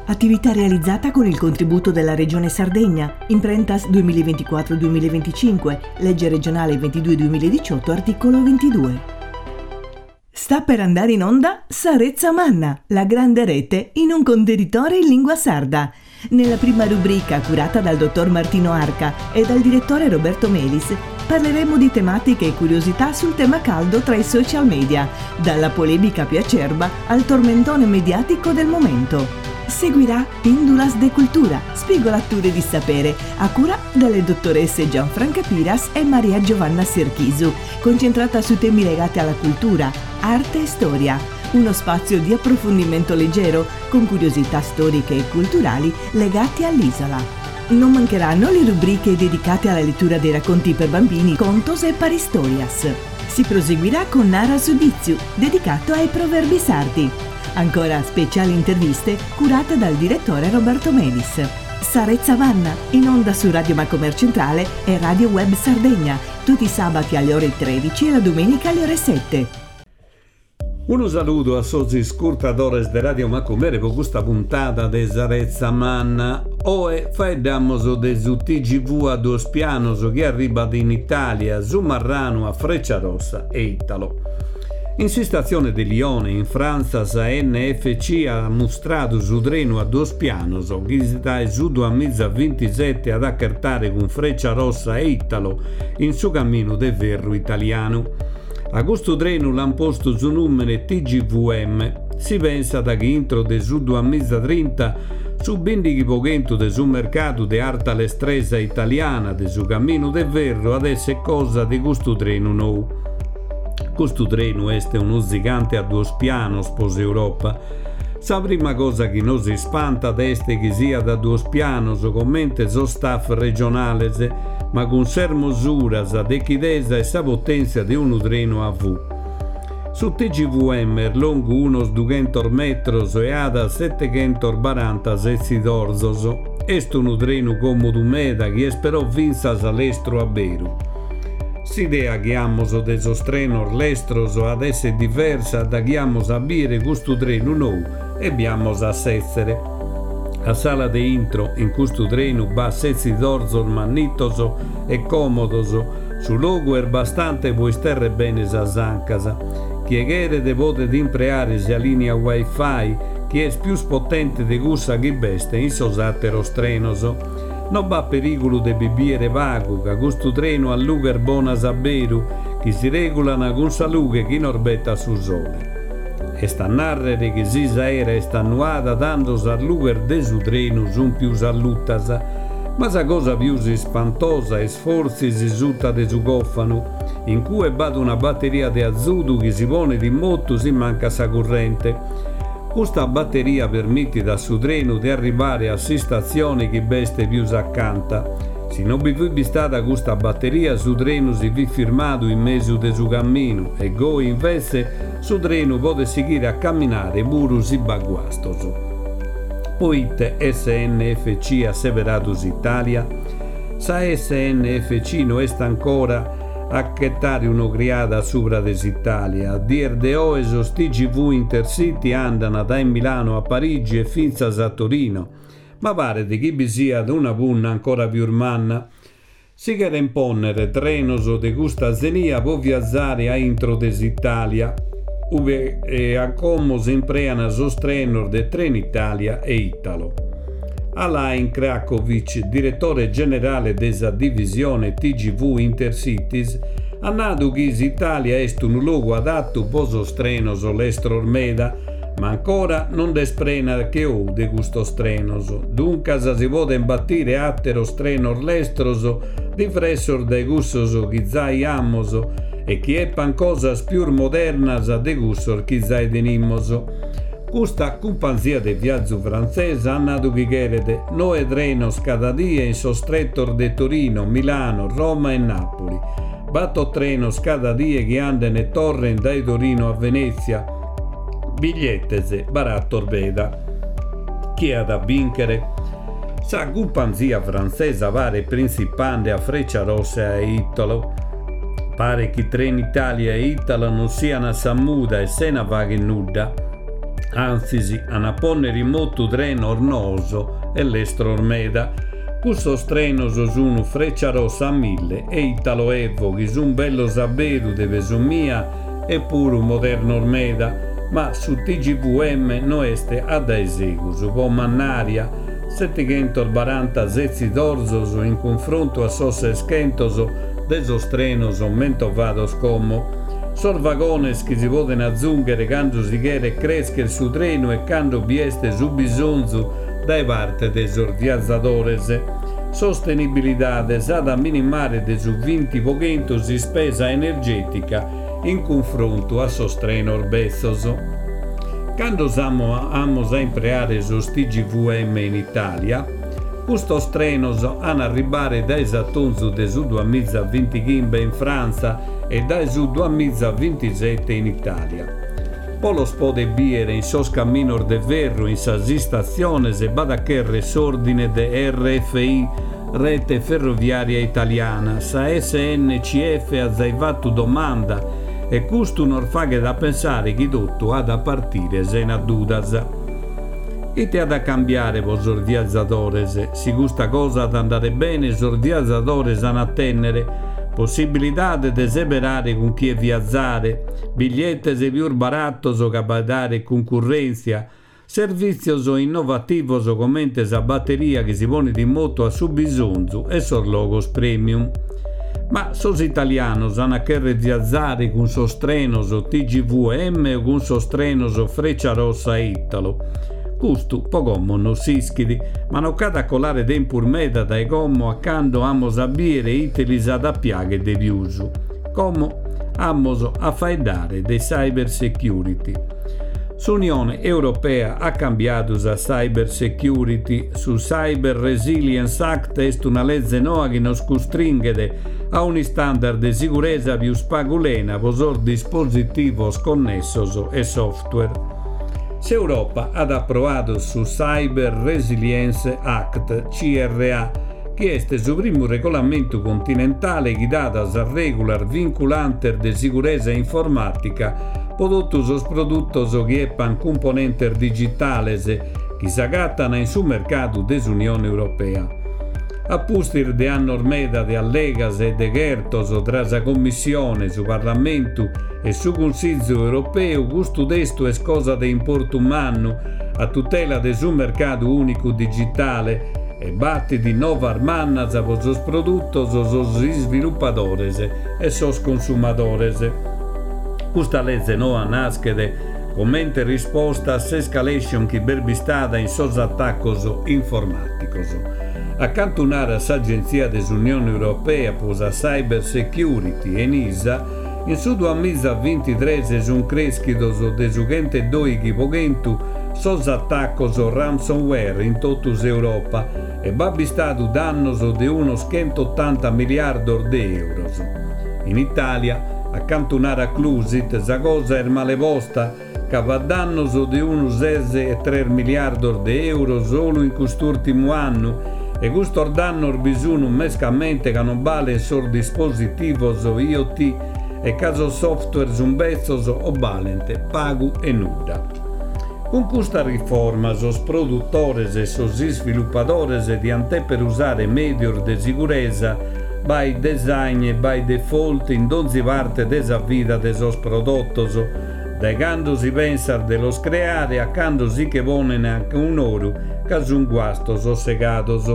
Attività realizzata con il contributo della Regione Sardegna, Imprentas 2024-2025, legge regionale 22-2018, articolo 22. Sta per andare in onda Sarezza Manna, la grande rete in un contenitore in lingua sarda. Nella prima rubrica, curata dal dottor Martino Arca e dal direttore Roberto Melis, parleremo di tematiche e curiosità sul tema caldo tra i social media, dalla polemica più acerba al tormentone mediatico del momento. Seguirà Pindulas de Cultura, spigolature di sapere, a cura delle dottoresse Gianfranca Piras e Maria Giovanna Serchisu, concentrata su temi legati alla cultura, arte e storia. Uno spazio di approfondimento leggero con curiosità storiche e culturali legati all'isola. Non mancheranno le rubriche dedicate alla lettura dei racconti per bambini, Contos e Paristorias. Si proseguirà con Nara Giudiziu, dedicato ai proverbi sardi. Ancora speciali interviste curate dal direttore Roberto Melis. Sarezza Manna, in onda su Radio Macomer Centrale e Radio Web Sardegna, tutti i sabati alle ore 13 e la domenica alle ore 7. Un saluto a soci scurtadores de Radio Macomere per questa puntata de Sarezza Manna. Oe faedamos de su TGV a dos pianos che arriva in Italia, su Marrano a Frecciarossa e Italo. In stazione di Lione, in Francia, sa NFC ha mostrato su treno a dos pianos che sta su 2027 ad accartare con Frecciarossa e Italo in su cammino del verro italiano. A questo treno l'hanno posto su numero TGVM. Si pensa da che intro del su 2030 su bindighi pochento del su mercato di alta lestresa italiana del su cammino del verro adesso è cosa di questo treno nuovo. Questo treno è uno gigante a due pianos per Europa. La prima cosa che non si spanta è che sia da due pianos commente so staff regionale, ma con sermosuras, adechidesa e sa potenza di un treno a V. Su TGVM lungo unos 200 metros e ada 740 sessi d'orzos. È un treno comodo meda che però vinsa all'estero a Beru. L'idea che abbiamo del treno all'estero adesso è diversa da che abbiamo a bere questo treno nuovo e abbiamo a sessere. La sala di intro in questo treno va a sessi d'orzo mannitoso e comodoso, su logo è bastante puoi stare bene a zancasa. Chi è potete impreare la linea wifi che è più potente di gussa che beste in sosatero strenoso. Non va pericolo di bibbiere vago, che questo treno a lugar bona saberu, che si regolano con salute che in orbetta sul sole. E sta narrere che si aera e sta nuada dando a lugar de su treno sun più salutasa, ma sa cosa più si spantosa e sforzi si sutta de su cofano, in cui vado una batteria di azudo che si pone di motto si manca sa corrente. Questa batteria permette da su treno di arrivare a stazioni che beste più s'accanta. Se non vi stata questa batteria su treno si vi firmato in mezzo de su cammino e go invece su treno potete seguire a camminare pure si baguastoso. Poi SNFC asseveratus Italia. Sa SNFC non è ancora acchettare uno criata sopra des'Italia. A dir de oesos TGV Intercity andano da Milano a Parigi e finza a Torino, ma pare di chi vi sia ad una punna ancora più urmanna. Si chiede imponere trenos de questa zenia può viaggiare a intro des'Italia, dove a como si impreano sostrenor de Trenitalia e Italo. Alain Krakovic, direttore generale della divisione TGV Intercities, ha detto che l'Italia è un luogo adatto per sostener l'estero ormeda, ma ancora non desprena che ho di questo strenoso. Dunque si può imbattire attero streno all'estero di fressor de gussos che zai ammoso e che eppan cosas più modernas de gussor che zai denimmoso. Questa compagnia di viaggio francese ha dato che chiede 9 treni cada dia in sostrettor de Torino, Milano, Roma e Napoli. 8 treni cada dia che andano e tornano da Torino a Venezia. Bigliettese baratto orbeda. Chi ha da vincere? Sa compagnia francese pare principante a Frecciarossa e Italo. Pare che Trenitalia e Italo non siano a Sammuda e se ne vaghe nuda. anzi a ponne rimotu treno ornoso e l'estro ormeda. Questo treno sono Freccia Rossa a 1000 e Italo Evo, che sono bello saberu de Vesumia e pure un moderno ormeda, ma su TGVM no este ad esegu, su Pomannaria 740 zezzi d'orzoso in confronto a sosse schentoso desos trenos mento vado scommo. Sor vagones che si poten azzunghere quando si chiede crescere su treno e quando bieste su bisonzu dai parte desor viazzadores. Sostenibilità desada minimare de su 20 poquentos di spesa energetica in confronto a sos trenor bezzoso. Quando amos a impreare sos TGVM in Italia, questos trenos hanno arrivare dai esattonzu de su 2025 in Francia e dai su 2027 in Italia. Poi lo spode biere in sos camminor de verro in sas stazioni e badacherre sordine de RFI, Rete Ferroviaria Italiana, sa SNCF ha zaivato domanda e questo non fa che da pensare che tutto ha da partire se na dudas. Ite ha da cambiare vos viazzadores, si questa cosa ad andare bene, sor viazzadores hanno a tenere possibilità di desiderare con chi è viazzare, biglietti più barattos o capitare concorrenza, servizios innovativos come a batteria che si pone di moto a su bisonzo e sor logos premium. Ma sos italianos hanno a che viazzare con sos trenos o TGVM o con sos trenos o Freccia Rossa Italo. Questo pogommo non si ischidi, ma non cada colare dempur meda dai gommo accanto amos a biere itilizada piaghe de viusu. Como amos a faedare dei cyber security. L'Unione Europea ha cambiato a cyber security su Cyber Resilience Act est una legge nuova che nos costringe a un standard di sicurezza più spagulena per dispositivi connessos e software. L'Europa ha approvato su Cyber Resilience Act, CRA, che è il primo regolamento continentale che dà a regular vinculante di sicurezza informatica prodotto sos produttos che epan componentes digitales che s'agattano in su mercato dell'Unione Europea. A pustir de anno ormeda de allegas e de gertos tra la Commissione, su Parlamento e su Consiglio Europeo, questo testo è cosa de importo umano a tutela del suo mercato unico digitale e batti di nova armannas per sos produttos, sos sviluppatores e sos consumadores. Questa legge nuova nasce come risposta a l'escalation che berbistada in sos attaccos informaticos. Accantonare l'Agenzia dell'Unione Europea per la Cyber Security, ENISA, in su 2023 sono cresciuti de su 22% sos attaccos ransomware in tutta Europa e babbi stato dannos di unos 180 miliardi di euro. In Italia, accantonare a Clusit, la cosa è malevosta, che va dannos di unos 3 miliardi di euro solo in quest'ultimo anno e questo danno bisogna mescamente che non vale solo dispositivos IoT e caso software zumbezos o valente, pago e nuda. Con questa riforma, sos produttores e sos sviluppatores di ante per usare medior de sicurezza by design e by default in donzi parte desa vita de sos prodottos, da quando si pensa de los creare a quando si che vonen anche un oro, caso un guasto sossegatos.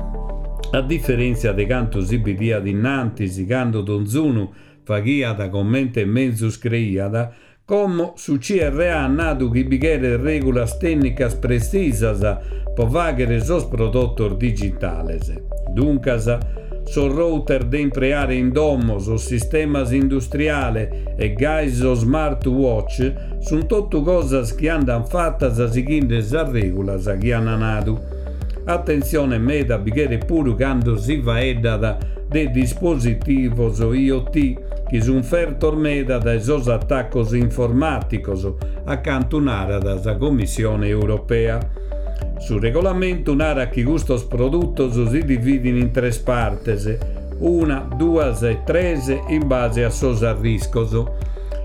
A differenza de canto si bidia dinanti, si quando donzuno faghiada commente mezzus creiada, come su CRA nato che bighere regolas tecnicas precisas per vaghere sos prodottos digitales. Duncas, sos router de impreare in domo, sos sistemas industriale e gais o smartwatch sono tutto cosas che andan fattas secondo le regolas che hanno nato. Attenzione meda bighere pure quando si va edda de dispositivos IoT che sono fertor meda da esos attaccos informaticos accantonare dalla Commissione Europea. Sul regolamento nara che questi prodotti si dividono in tre parti, una, due e tre in base a sos riscos.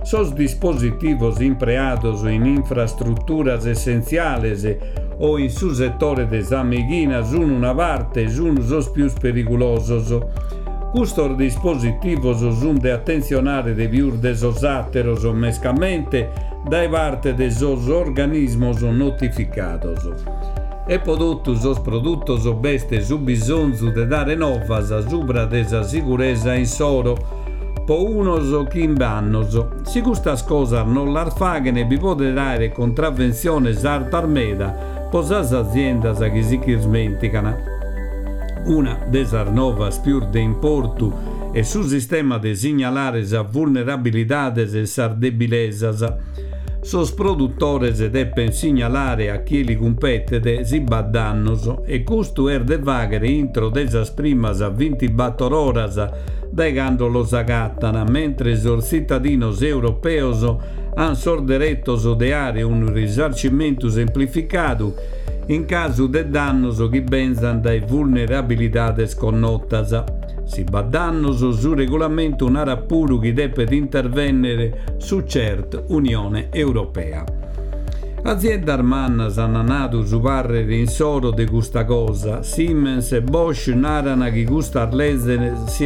sos dispositivos empleados en infraestructuras esenciales o in su settore des amighinas sun una parte sun sos pius periculosos. Custos dispositivos sunt de attenzionare de pius de sos atteros mescamente dae parte de sos organismos notificados. E produttus sos produttos beste su bisonzu de dare novas subra de sa sicuresa in soro po unos chimbannos. Si custas cosas non las faghen bi pode dare contravvenciones armeda po sas aziendas chi si smenticana. Una de sas novas più de importu è su sistema de signalare sa vulnerabilidades e sas debilesas. Sos produttores deppen signalare a chi li competete si baddannos e custu de vaghere intro de sas primas 24 horas dai quando los agattana, mentre sos cittadinos europeos han sorderettos de are un risarcimento semplificatu in caso de dannos chi benzan dai vulnerabilidades connottas. Si baddannos su regolamento un arappuru chi deve intervenire su cert Unione Europea. Aziende armannas hanno nato su parrere in soro de custa cosa. Siemens e Bosch narana chi custa arlese si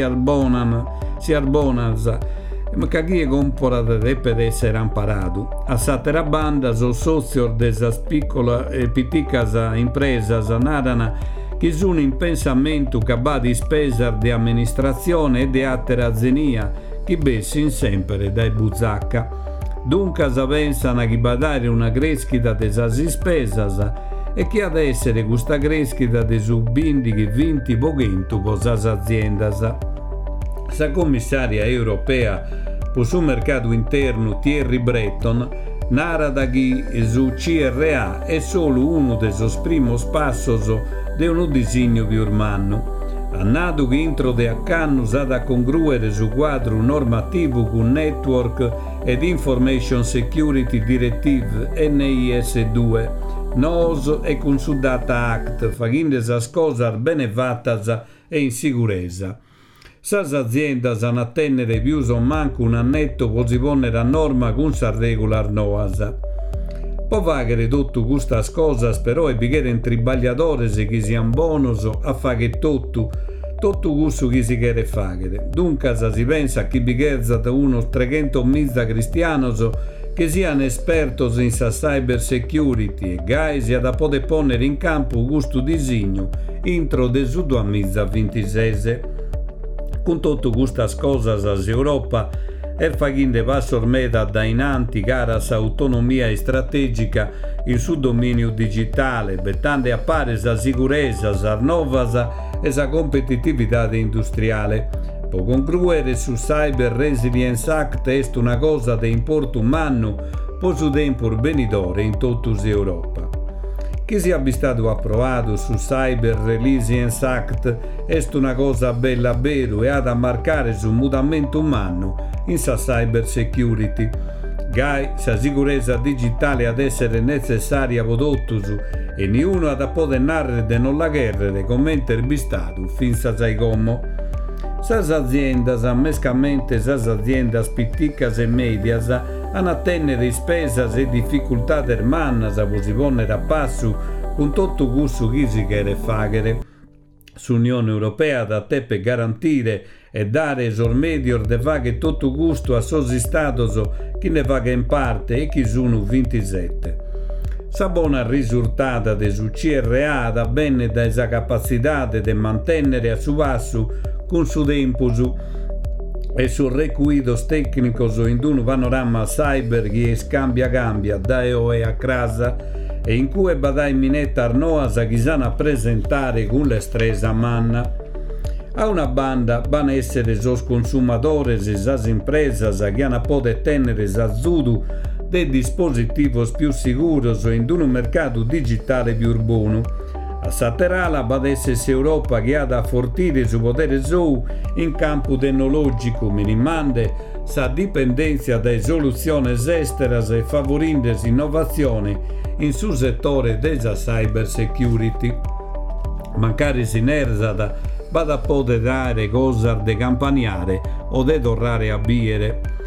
arbonas ma chi è comporata deve essere amparato. A satera banda so sozio de sas piccola e piticas impresas narana che sono in pensamento cabà di spesa di amministrazione e di altra azienia che bessin sempre dai buzzacca. Dunque si pensano che badare una crescita di sas spesas e che ad essere questa crescita di subindi che vinti pochetto per sas aziendas. Sa commissaria europea per sul mercato interno Thierry Breton narra che su CRA è solo uno dei sos primos passos de un disegno più urbano. Ha nato che intro de accanno sa da congruere su quadro normativo con Network ed Information Security Directive NIS2, NOS e con su Data Act, facendo sas cosas bene fattas e in sicurezza. Sas aziendas hanno a tenere più o manco un annetto per si ponere a norma con sa regola noasa. Può fare tutto queste cose, però è perché in tribagliatores che siano bonus a fare tutto questo che si vuole fare. Dunque si pensa a chi bigherza da unos 300.000 cristianos che siano espertos in sa cyber security e che sia da poter ponere in campo questo disegno intro del 2026. Con tutte queste cose l'Europa è facendo passo ormai da innanti cara sa autonomia strategica in suo dominio digitale, bettando a pari sa sicurezza, sa novas e sa competitività industriale. Per concludere, su Cyber Resilience Act è una cosa di importo umano per su tempo venidore in tutta l'Europa. Chi sia stato approvato su Cyber Resilience Act è una cosa bella vero e ha da marcare sul mutamento umano in sa cyber security. Gai, sa sicurezza digitale ad essere necessaria per tutti e niuno ha da poter narrare de non la guerra come intervistato finza sai come. Sas aziendas, mescamente sas aziendas piccas e medias, hanno a tenere spesas e difficoltà dermannas a si ponere a passo con tutto questo che si vuole fare. L'Unione Europea da te per garantire e dare esor medior de fare tutto gusto a sos statos che ne faghe in parte e che sono 27. Sa buona risultata de su CRA da bene da esa capacità de mantenere a su passo con su tempo e sul requisitos tecnicos in un panorama cyber che cambia da EOE a crasa e in cui badai minetta arnoasa che sanno a presentare con l'estresa manna. A una banda van essere sos consumadores e sas impresas che hanno poter tenere s'azzudu dei dispositivos più sicuri in un mercato digitale più urbano. A Saterala va essere Europa che ha da fortire su potere suo in campo tecnologico, minimando sa dipendenza da soluzioni estere e favorendo innovazione in su settore della cyber security. Mancare sinergia va da poter dare cose de campaniare o de tornare a biere.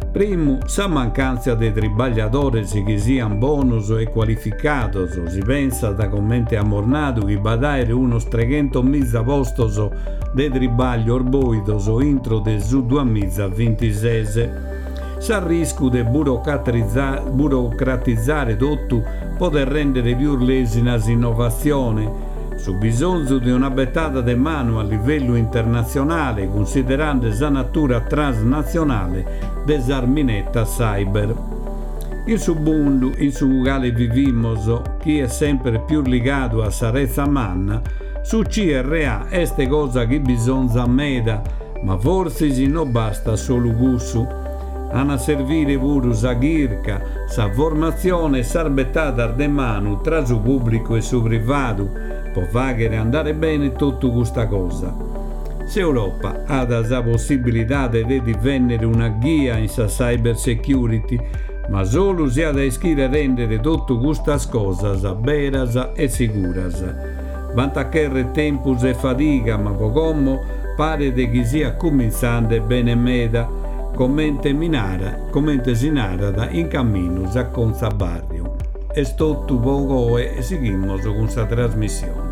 Primo, sa mancanza de tribagliadores che siano bonus e qualificados, si pensa da commenti ammornato che badaire uno 300.000 postos de tribaglio orboidos o intro de su 2026. Sa rischio de burocratizzare tutto poter rendere più lesina l'innovazione, su bisogno di una bettata di mano a livello internazionale, considerando la natura transnazionale dell'arminetta cyber. Il submondo in su quale vivimos, chi è sempre più legato a sarezza manna, su CRA este cosa che bisogna meda, ma forse si non basta solo gusto. Hanno a servire pure sa ghirca, sa formazione sarbettata de mano tra su pubblico e su privato, può fare andare bene tutta questa cosa. Se Europa ha la possibilità di diventare una guia in sa cyber security, ma solo si ha da ischire rendere tutte queste cose veras e sicures. Vanta che tempus e fatica, ma poco pare di che sia cominciando bene meda, commente si narra in cammino a Conza Barrio. E sto tu poco e seguimos con questa trasmissione.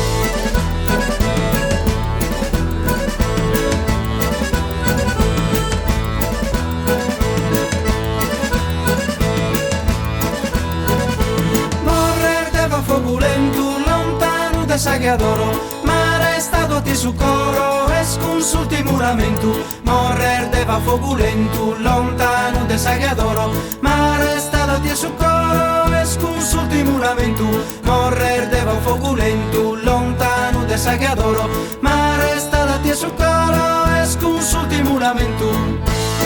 Sagadoro, ma restato ti su coro e sconsulti muramento. Morrer deva fogulento, lontano de Sagadoro, ma restato ti su coro e sconsulti muramento. Morrer deva fogulento, lontano de Sagadoro, ma restato ti su coro e sconsulti muramento.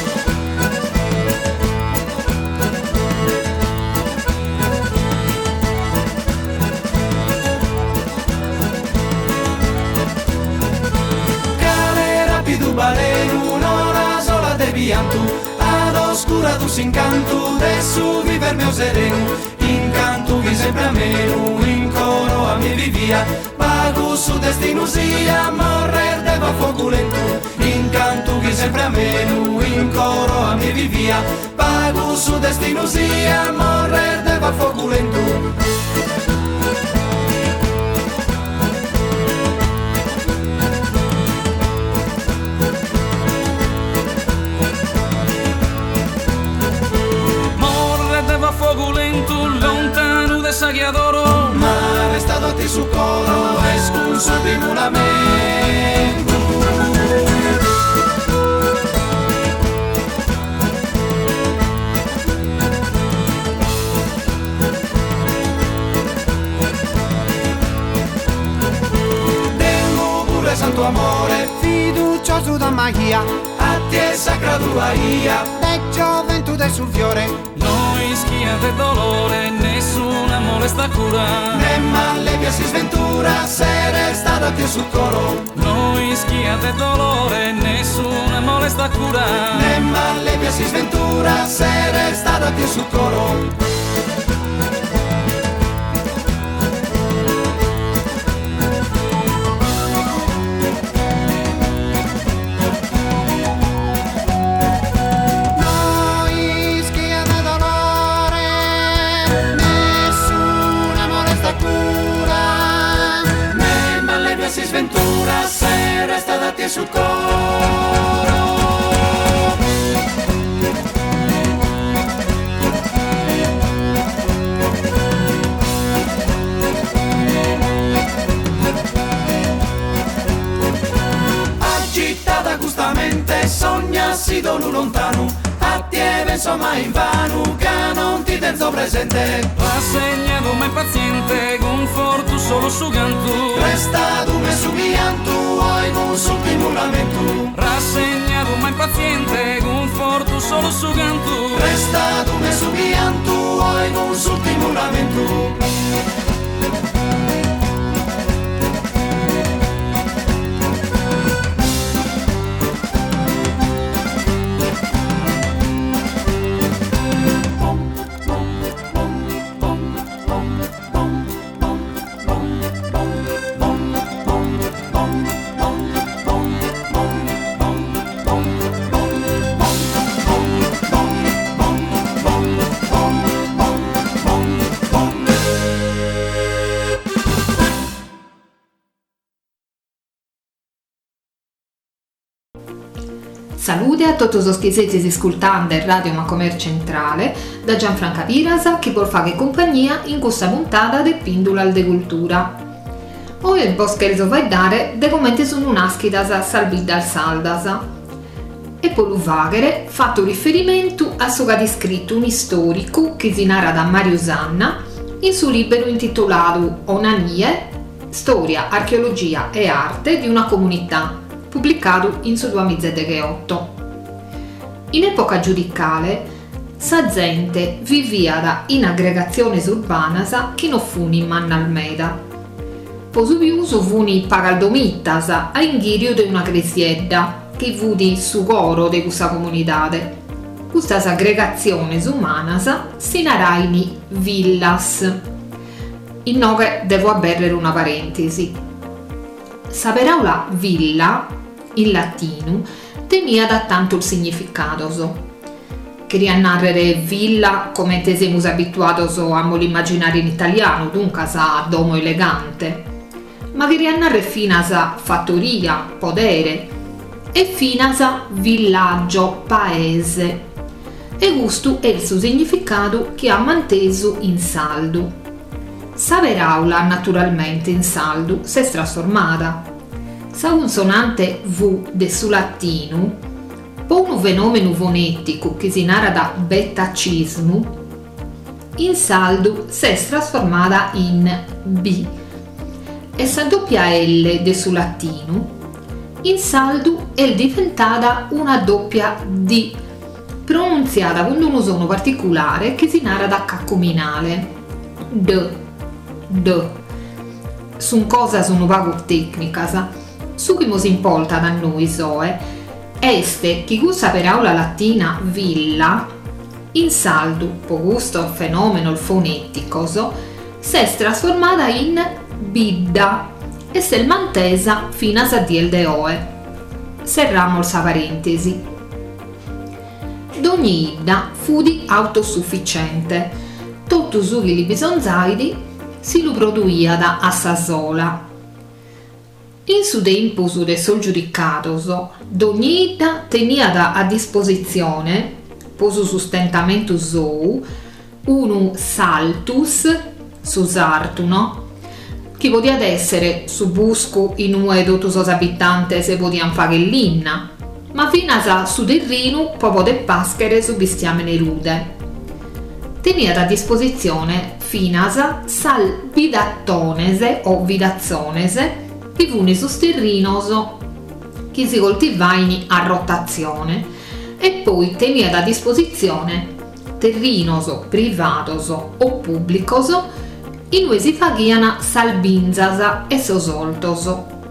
Un'ora sola de pianto, ad oscura tu s'incanto, de su viver mio sereno, incanto che sempre a meno, in coro a mi vivia, pago su destino sia, morrer deva fuoco lento, incanto che sempre a meno, in coro a mi vivia, pago su destino sia, morrer deva fuoco lento. Lontano de Sagadoro, ma restato a ti su coro e sconso di mulamento. Tengo pure santo amore, fiducioso da magia, a te sacra tua ia, de gioventù del sul fiore. noi schia de dolore, nessuna molesta cura. ne male si sventura, se restato a ti su coro. Noi schia de dolore, nessuna molesta cura. ne male si sventura, se restato a ti su coro. Sventura se resta da te sul coro. Agitata gustamente sognassi dolu lontano, a te penso mai invano che non ti tengo presente. Rassegnato ma impaziente, conforto solo su canto. Restato me su pianto, oi non s'ultimo lamento. Rassegnato ma impaziente, conforto solo su canto. Restato me su pianto, oi non s'ultimo lamento. Salute a tutti i chisetti ascoltanti del Radio Macomer Centrale da Gianfranca Pirasa che vuol fare compagnia in questa puntata de Pindula de Cultura. Oggi il boscherzo vai dare de commenti su un'aschida salvida al Saldasa e poi lo vaghere fatto riferimento a suo che scritto un storico che si narra da Mario Sanna in suo libro intitolato Onanie, storia, archeologia e arte di una comunità, pubblicato in su 2008. In epoca giudicale, sa gente vivia in aggregazioni urbane che non funi in manna almeda. Posu piuso funi pagaldomittas a inghirio di una gresiedda che vudi su coro di questa comunità. Queste aggregazioni umane si naraini villas. In nove devo aberrere una parentesi. Sa parola villa in latino tenia da tanto il significato. Queria narrare villa come te siamo abituati a immaginare in italiano, dunque a domo elegante, ma queria narrare fino a fattoria, podere e fino a villaggio, paese. E questo è il suo significato che ha manteso in saldo. Sa parola naturalmente in saldo si è trasformata. Sa consonante V del su latino, po' un fenomeno fonetico che si narra da betacismo, in saldo si è trasformata in B e sa doppia L del su latino, in saldo è diventata una doppia D, pronunziata con un suono particolare che si narra da caccominale, D. Su cosa sono vago tecnica, su chi si importa da noi este che questa parola latina villa in saldo per questo fenomeno fonetico si è trasformata in bidda e si è mantesa fino a diel de oe. Serramo la parentesi. D'ogni idda fu di autosufficiente, tutto su che li bisonzaidi si lo produía da assa sola. In su tempo del sol giudicato, d'ogni idda tenia a disposizione, per su sostentamento suo, un saltus, su sartuno, che poteva essere su busco in ue tutti os abitanti se potevano fare l'inna, ma fino a su terreno per poter paschere su bestiame nerude. Tenia a disposizione fino a sal vidattonese o vidazzonese, che funi sus terrinos che si coltivaini a rotazione e poi tenia a disposizione terrinos privatos o pubblicos in cui si faghiano salbinzas e sosoltos.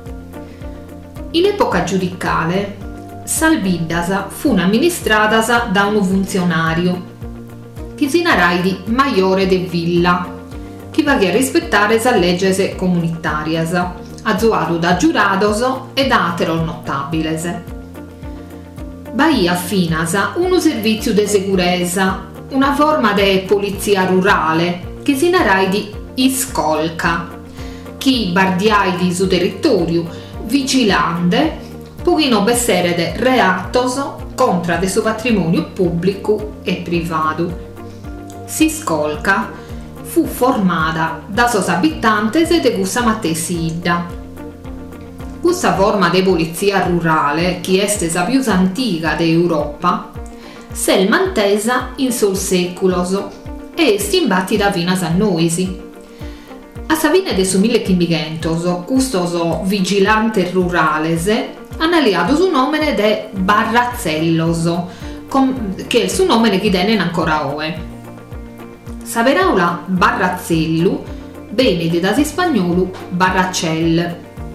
In epoca giudicale, salbindas furono amministradas da un funzionario che si naraidi maiore de villa, che va a rispettare le leggi comunitarias, azzuato da giurados e da ateros notabiles. Bahia finasa uno servizio de sicurezza, una forma de polizia rurale che si naraidi iscolca, chi bardiaidi su territorio vigilante pochino bessere de reatos contra de su patrimonio pubblico e privato. Si scolca fu formata da sos abitantes de questa matesida. Questa forma di polizia rurale, che è la più antica d'Europa, si è mantesa in sol seculos e è imbattita fino a noisi. A sa fine del 1500, questos vigilantes rurales hanno aliato su nome de barrazzellos, che è il suo nome che tenen ancora oggi. Sa parola barrazzello viene da spagnolo barracel.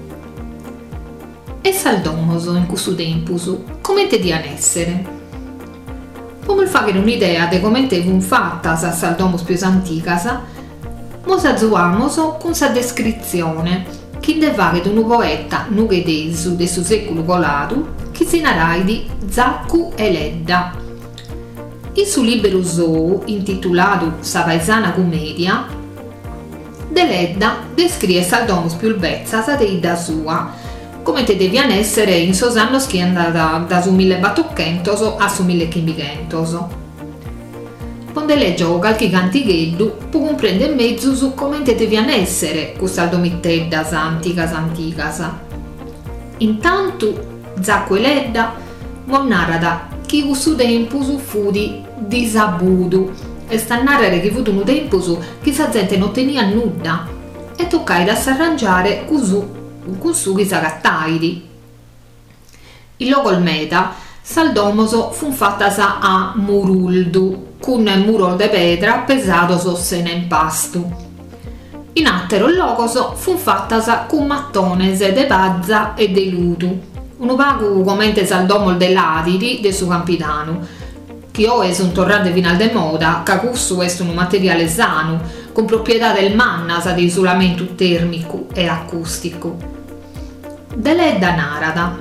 E saldomos in questo tempo come te diano essere? Come fare un'idea di come te fu fatta sa saldomos più anticas, mos azzuamos con sa descrizione che deve di un poeta nughedesu del suo secolo colato che si naraidi Zaccu e Ledda. Il suo libro zoo, intitolato Sa paesana commedia, de Ledda descrive saldomos più bezzas de idda sua, come te devian essere in sos annos che andata da su 1400 a su 1500. Quando leggio qualche cantigheddu, può comprendere mezzo su come te devian essere questa domiteddas anticas. Intanto, Zacqueledda mon narrada che questo tempo fu di disabudu e sta a narrare che fu un tempo che sa gente non tenia nulla e toccai da s'arrangiare con su che s'agattaidi. Il logo al meta saldomoso fu fattasa a muruldu con muro de pedra pesato sossene in pastu. In attero il logoso fu fattasa con mattonese de pazza e de lutu, un pagu commente saldomol dell'adidi de su campidano, che o es un torrante final de moda, ca cussu est un materiale sano, con proprietà del mannasa di isolamento termico e acustico. Deledda narada.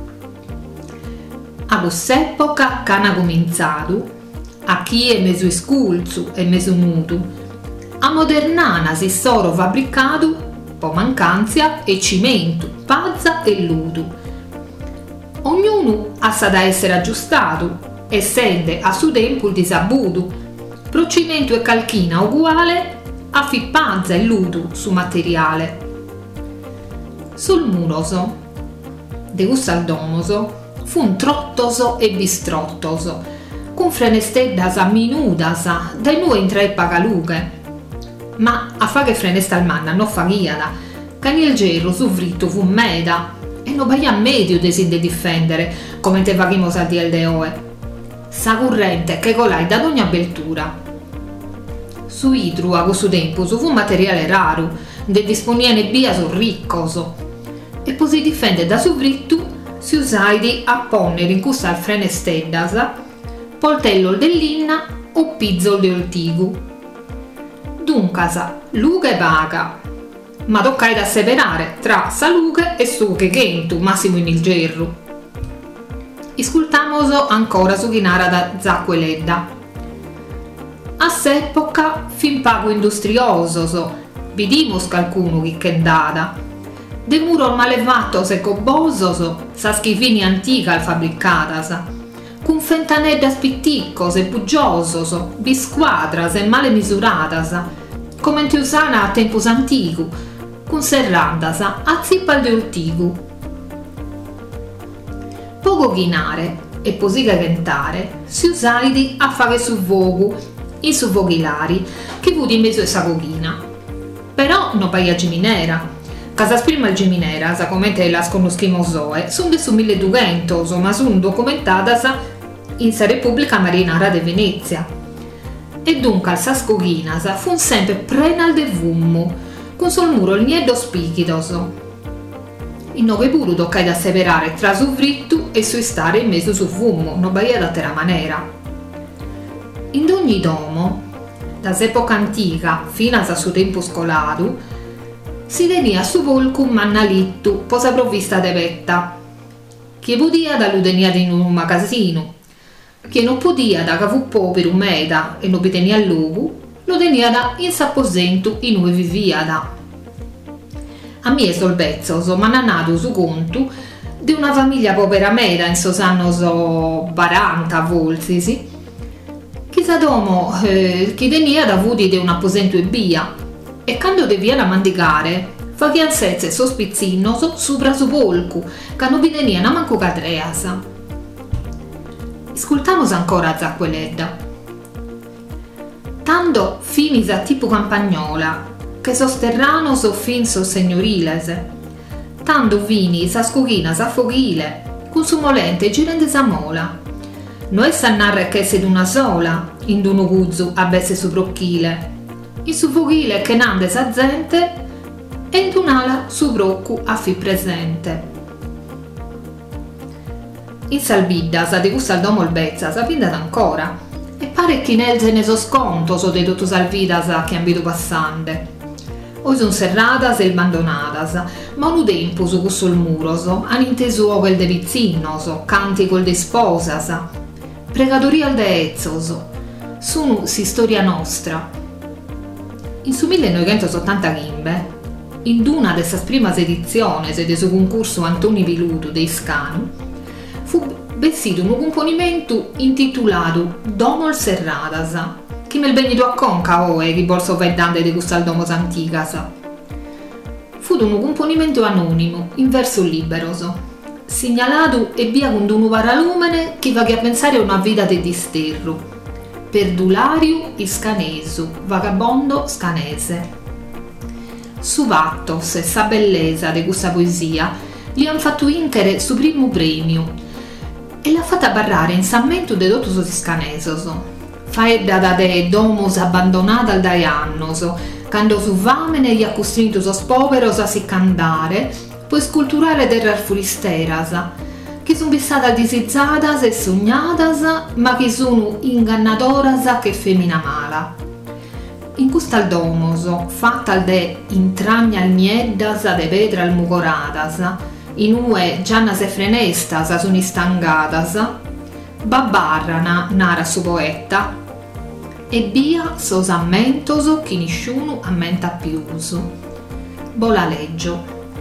A quest'epoca cana cominciato, a chi è mesu isculzu e mesu mutu, a modernana si soro fabbricato, po mancanzia e cimento, pazza e lutu. Ognuno ha sa da essere aggiustato, essendo a su tempo il disabuto, procimento e calchina uguale a fippazza e lutu su materiale. Sul muroso, de gussaldomoso, fu un trottoso e bistrottoso, con frenesteddas minudas, dai nu in tre pagalughe. Ma a fa che frenesta al manna non faghiada, cani il gelo su fritto fu meda, e non baia medio desi de difendere, come te vaghimos a diel de oe. Sa currente che colai da ogni beltura. Su idru a questo tempo fu un materiale raro, de disponiene via su riccoso, e poi si difende da su fritto si usaidi a ponnere in cussa al frenesteddas, poltello dell'inna o pizzol de oltigu. Duncasa, luga e vaga, ma toccai da separare tra sa luga e su che gentu, massimo in il gerru. Iscultamoso ancora su chinara da Zacqueledda. A s'epoca fin pago industrioso, vidimos calcuno che andata. De muro malevattos e cobosos, sa schifini antica al fabbricatas, con fentaneddas pitticcos e buggiosos, bisquadras e male misuratas, come ti usana a tempus anticu, con serrandas a zippal de ortigu. Poco chinare e posiga gentare si usaidi a fare su vogu, in su voghilari, che fu di mezzo e sa cochina. Però non paia giminera. Casa prima il Geminera, come te la sconoscimo zoe, sono de su 1200, ma sono documentadas in sa Repubblica Marinara de Venezia. E dunque al Sascoghinas fu sempre prenal de vummu, con sul muro il nieddo spichidos. In nove puru toccai da separare tra su frittu e su stare in mezzo su vummu, non baia da terra manera. In ogni domo, da s'epoca antica fino a suo tempo scoladu, si tenia su volcu un mannalittu, posa provvista de vetta, che podia da l'udenia in un magazzino, che non podia da che fu povero meda e non vi tenia al lugu, lo tenia da in s'apposento in cui vivia da. A mie solbezzos mananato su conto di una famiglia povera meda in sos annos 40 volsisi, che sa domo che tenia da vudi de un apposento e via, e quando devian a mandigare fagian sezze sospizzinnos supra su volcu, che non vi tenian a manco cadreas. Iscultamos ancora Zacqueledda. Tando finis a tipo campagnola, che sosterranos o fin sos segnoriles, tando vini sa scoghinas a foghile, con su molente girende sa mola. No es a narre che se d'una sola, in d'uno guzzu a besse su brocchile, in su foghile che nande sa gente e in d'un'ala su broccu a fi presente. In salbidda sa di gusta al domo il bezza sa pindat ancora e pare che nel se ne so sconto so de tutto salvidas che han visto passande. Oi son serradas e abbandonadas, ma un tempo su questo il muroso han inteso quel de vizzinnos, canti col de sposas, pregatoria al de ezzos, sono si storia nostra. In su 1980 chimbe, in una de sas primas edizioni de su concurso Antoni Pilutu de Iscanu, fu bessito un componimento intitulato Domos Serradas, che me il benito a conca oe chi bolso vedande de custas domos anticas. Fu un componimento anonimo, in verso liberoso, segnalato e via con un varalumene che va a pensare a una vita de disterro, Perdulariu Iscanesu, vagabondo scanese. Su vattos e sa bellezza de questa poesia gli han fatto vincere su primo premio e l'ha fatta barrare in sammento de totus os iscanesos. Faedda da de domos abbandonata dai annos, quando su vamene gli ha costrinto sos poveros a si candare, poi sculturare terras furisteras, che sono vissate disizzadas e sognadas, ma che sono ingannadoras che femmina mala. In custal domos, fatta de intragna nieddas de pedra almucoradas, in ue giannas e frenestas sono istangadas, babbarrana, nara su poeta, e via sos ammentos chi nisciunu ammenta pius. Bola leggio.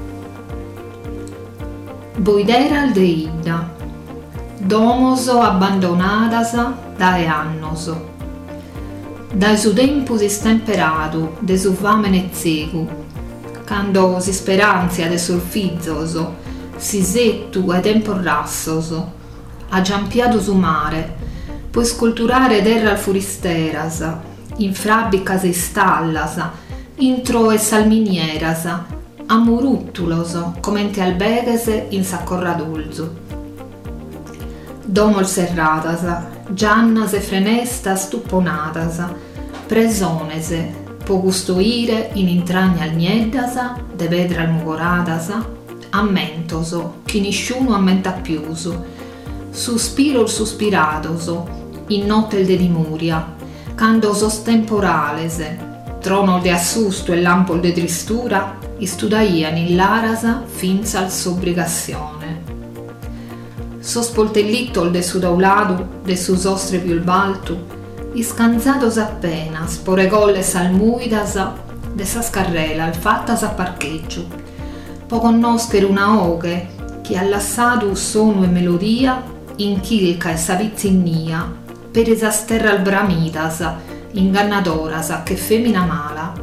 Boidera de Ida, domos abbandonadas dae annos, dai su tempus istemperatu de su famene zegu, cando si speranzia de sul fizos, si settu e tempo rassos, ha giampiato su mare, puoi sculturare terras furisteras, in frabbicas e stallas, intro e salminieras, a muruttulos, comente albeges in s'accorradulzu. Domos serradas, giannas e frenestas tupponadas, presones, po custoire in intragna nieddas, de pedra almucoradas, ammentos, chi nisciuno ammenta pius, suspiros suspirados, in notte de dimuria, cando sos temporales, trono de assusto e lampol de tristura, istudaian in l'aras finza al s'obbligazione. Sos poltellitol de su dauladu, de su sostre più baltu, iscanzados appenas, poregolles almuidas, de sa scarrela al fattas a parcheggio, po connoscher una oghe, che ha lassato suono e melodia, in chilca e savizzinnia, per esas terra bramidas, ingannadoras, che femmina mala.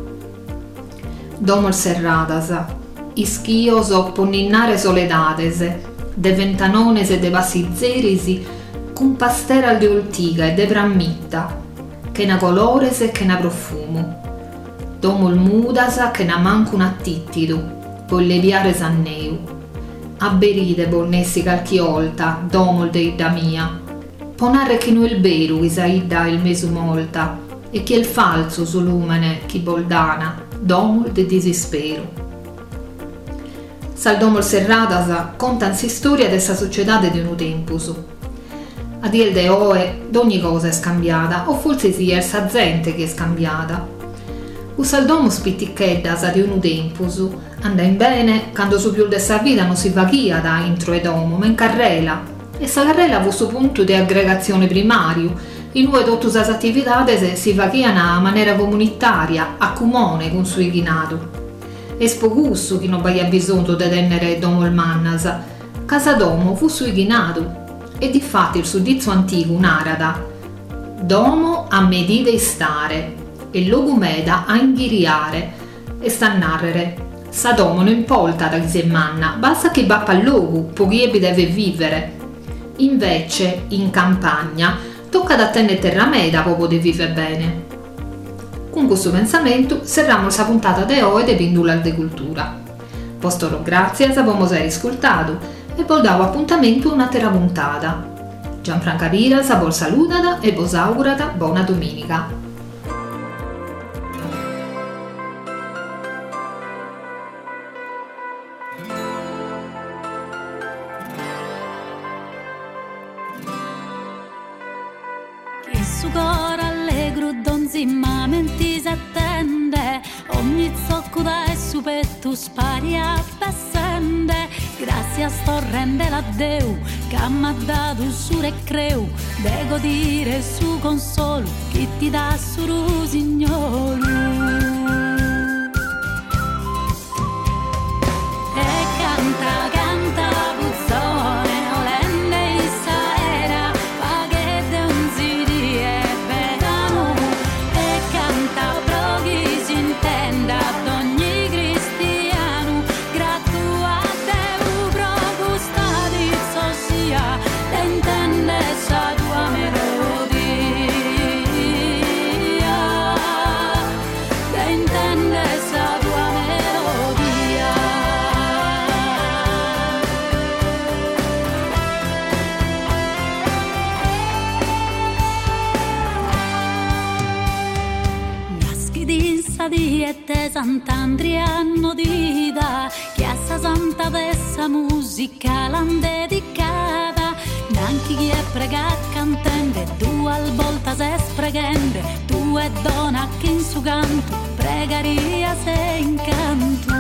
Domos serradas, ischios ponninnare soledades, de ventanones e de basizerisi, cun pasteral de oltiga e de brammitta, che na colores e che na profumo. Domol mudas che na mancu un attittidu, poi leviare sanneu. Abberide bornessi calchi olta, domol de idda mia. Ponare che no il beru isaidda il mesu molta, e che il falso su lumene chi boldana, domol de disespero. Sal domol serradas contan si storia dessa sociedade de unu tempus. A diel de oe d'ogni cosa è scambiata, o forse sia il sa gente che è scambiata. Usal domus pitticheddas de unu tempus anda in bene, quando su più de sa vita non si vaghia da intro e domo, ma in carrela, e sa carrela fu su punto de aggregazione primariu, in cui tutte le attività si facevano a maniera comunitaria, a comune con su ighinatu. E spogussu chi non aveva bisogno di tenere domo il mannas, casa domo fu su ighinatu, e difatti il suddizio antico un'arada, domo a medire stare, e logumeda a inghiriare, e sta a narrere, sa domo non importa da chi si manna, basta che bappa al logu, pochi deve vivere. Invece, in campagna, tocca da tenere terra meda proprio di vivere bene. Con questo pensamento serramo la puntata de oe de Pindula de Cultura. Postoro grazie a voi aver ascoltato e vol dau appuntamento una terra puntata. Gianfranca Piras vol salutata e vos augurata buona domenica. Su cor allegro donzimamente si attende, ogni zoccola e su petto sparia passende. Grazie a sto rendere a Deu che m'ha dato su recreu, devo dire su consolo chi ti dà su rusignolo. Sant'Andriano dida, che a sa santa dessa musica l'han dedicata. Nanchi chi è prega cantende, due al volta se spregende, tu e donna che in su canto, pregaria se incanto.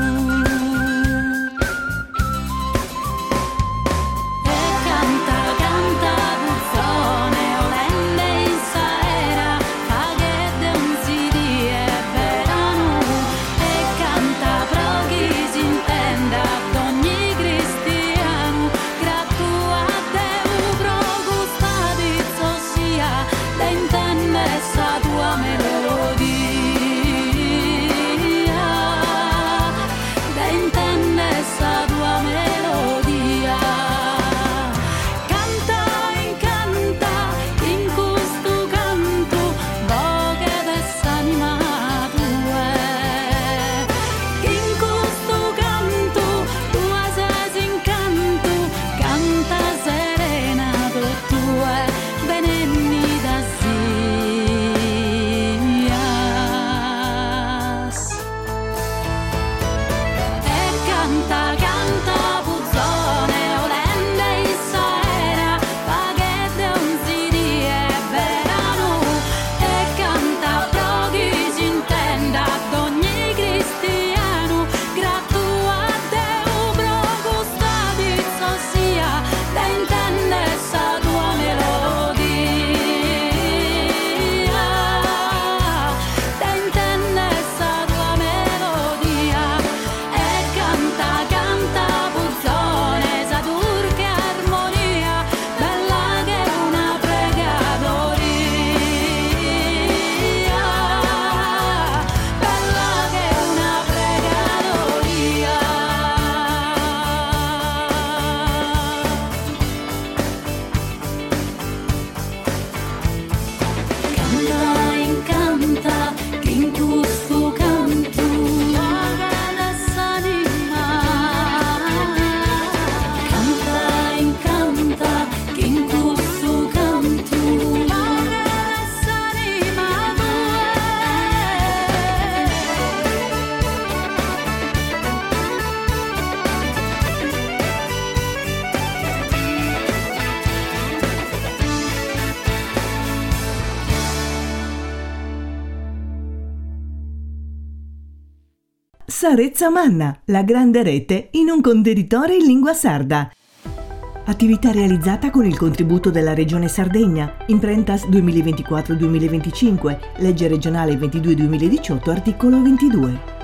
Sarezza Manna, la grande rete in un contenitore in lingua sarda. Attività realizzata con il contributo della Regione Sardegna, Imprentas 2024-2025, legge regionale 22-2018, articolo 22.